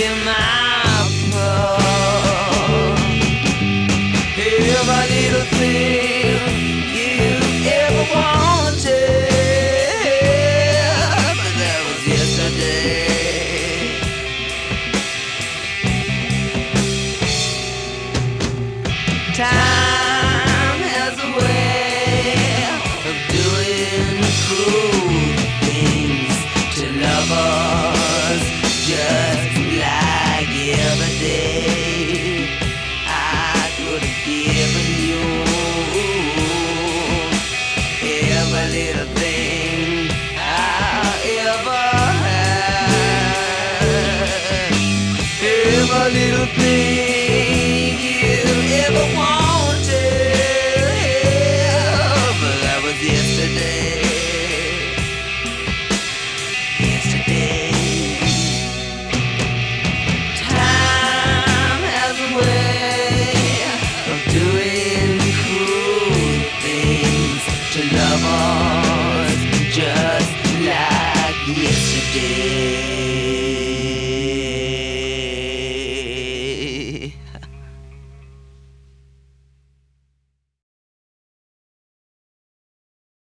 in my palm. Every little thing you ever wanted, but that was yesterday. Time has a way of doing cruel things to lovers, just like every day I could have given you every little thing I ever had, every little thing